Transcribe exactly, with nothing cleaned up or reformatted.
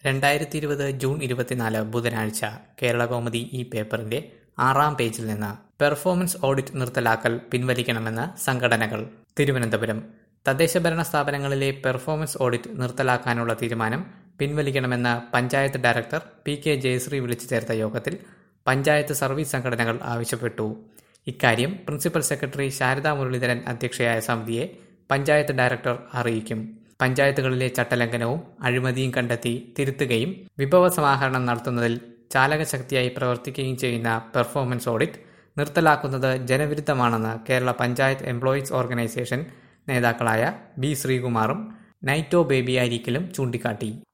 രണ്ടായിരത്തി ഇരുപത് ജൂൺ ഇരുപത്തിനാല് ബുധനാഴ്ച കേരളകൗമുദി ഈ പേപ്പറിന്റെ ആറാം പേജിൽ നിന്ന് പെർഫോമൻസ് ഓഡിറ്റ് നിർത്തലാക്കൽ പിൻവലിക്കണമെന്ന് സംഘടനകൾ. തിരുവനന്തപുരം തദ്ദേശഭരണ സ്ഥാപനങ്ങളിലെ പെർഫോമൻസ് ഓഡിറ്റ് നിർത്തലാക്കാനുള്ള തീരുമാനം പിൻവലിക്കണമെന്ന് panchayat director P K Jayasree വിളിച്ചു ചേർത്ത യോഗത്തിൽ പഞ്ചായത്ത് സർവീസ് സംഘടനകൾ ആവശ്യപ്പെട്ടു. ഇക്കാര്യം പ്രിൻസിപ്പൽ സെക്രട്ടറി ശാരദാ മുരളീധരൻ അധ്യക്ഷയായ സമിതിയെ പഞ്ചായത്ത് ഡയറക്ടർ അറിയിക്കും. പഞ്ചായത്തുകളിലെ ചട്ടലംഘനവും അഴിമതിയും കണ്ടെത്തി തിരുത്തുകയും വിഭവ സമാഹരണം നടത്തുന്നതിൽ ചാലകശക്തിയായി പ്രവർത്തിക്കുകയും ചെയ്യുന്ന പെർഫോമൻസ് ഓഡിറ്റ് നിർത്തലാക്കുന്നത് ജനവിരുദ്ധമാണെന്ന് കേരള പഞ്ചായത്ത് എംപ്ലോയീസ് ഓർഗനൈസേഷൻ നേതാക്കളായ ബി ശ്രീകുമാറും നൈറ്റോ ബേബി അരീക്കലും ചൂണ്ടിക്കാട്ടി.